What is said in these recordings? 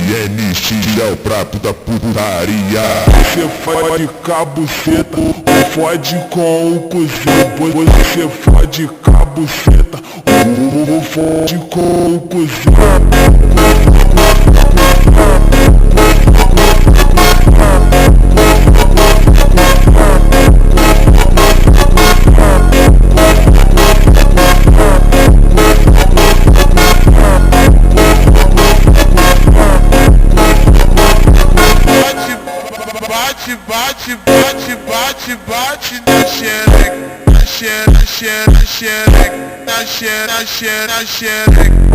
NX é o prato da putaria. Você fode cabuceta, fode com o cozinho. Você fode cabuceta, fode com o cozinho. Bate, bate, bate, bate na xereca, na xereca, na xereca, na xereca, na xereca.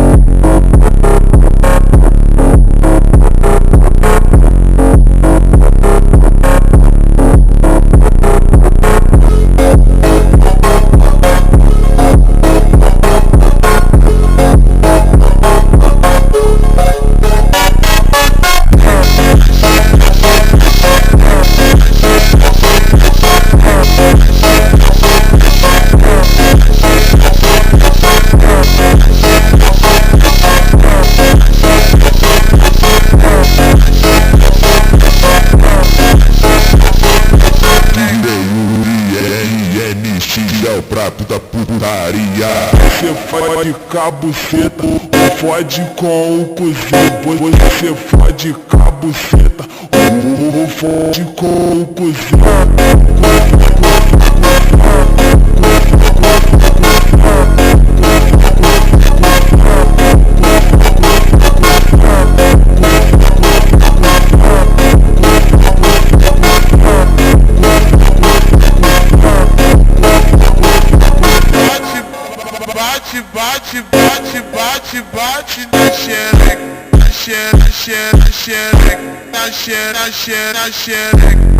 É o prato da putaria. Você fode cabuceta, fode com o cozinho. Você fode cabuceta, fode com o cozinho. Bate, bate, bate, bate na xereca, na xereca, na xereca, na xereca, na xereca.